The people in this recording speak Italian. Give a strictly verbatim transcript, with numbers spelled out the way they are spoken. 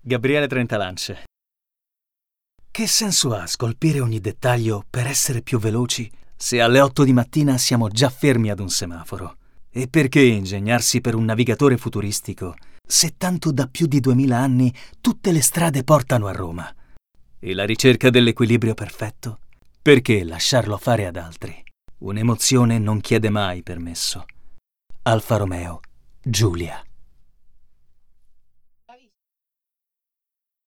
Gabriele Trentalance. Che senso ha scolpire ogni dettaglio per essere più veloci se alle otto di mattina siamo già fermi ad un semaforo? E perché ingegnarsi per un navigatore futuristico se tanto da più di duemila anni tutte le strade portano a Roma? E la ricerca dell'equilibrio perfetto? Perché lasciarlo fare ad altri? Un'emozione non chiede mai permesso. Alfa Romeo, Giulia.